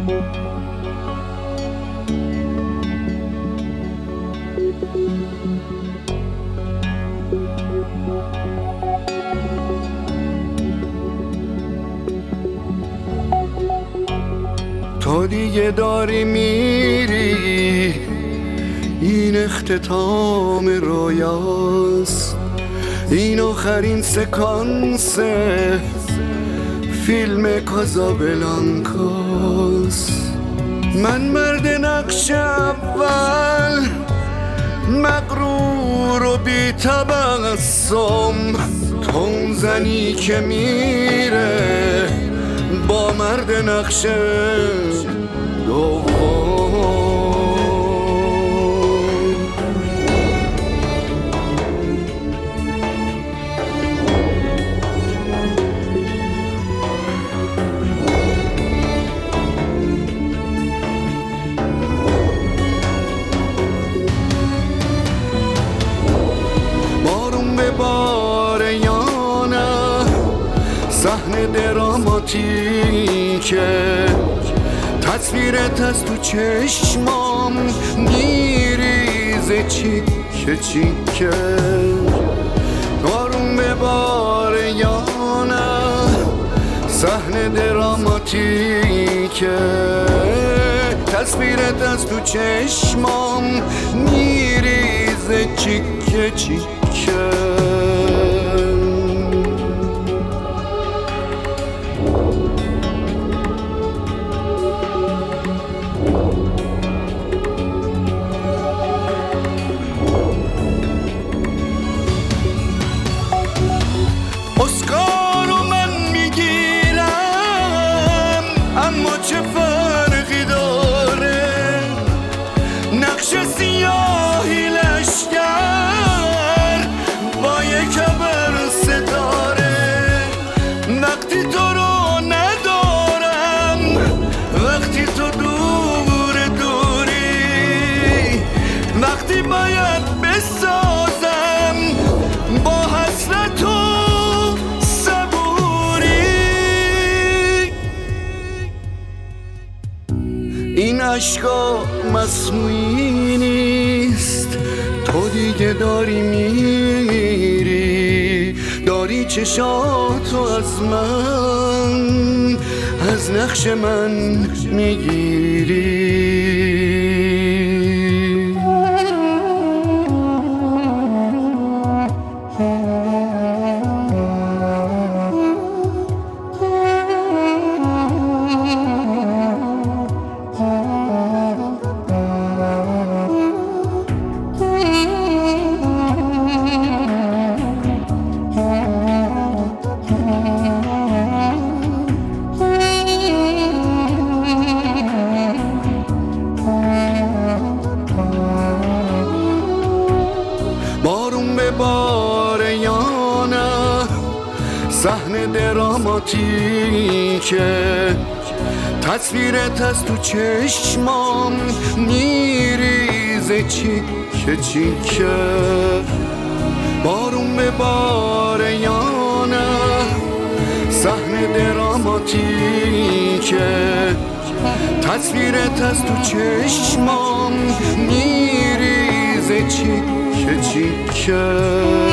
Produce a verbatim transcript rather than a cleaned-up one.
تو دیگه داری میری، این اختتام رویاست، این آخرین سکانس فیلم کازابلانکاست. من مرد نقش اول، مغرور و بی تبسم، تو اون زنی که میره با مرد نقش دوم. بارون به باره یا نه، صحنه دراماتیکه، تصویرت از تو چشمام میریزه چیکه چیکه. بارون به باره یا نه، صحنه دراماتیکه، تصویرت از تو چشمام میریزه چیکه چیکه. اسکارو من میگیرم، اما چه فرقی داره، نقش سیاهی لشگر با یک ابر ستاره. وقتی تو رو ندارم، وقتی تو دور دوری، وقتی باید بسازم با حسرت و این عشقا مصنوعی نیست. تو دیگه داری میری، داری چشاتو از من، از نقش من میگیری. بارون به باره یا نه، صحنه دراماتیکه، تصویرت از تو چشمام میریزه چیکه چیکه. بارون به باره یا نه، صحنه دراماتیکه، تصویرت از تو چشمام میریزه چیکه چیکه.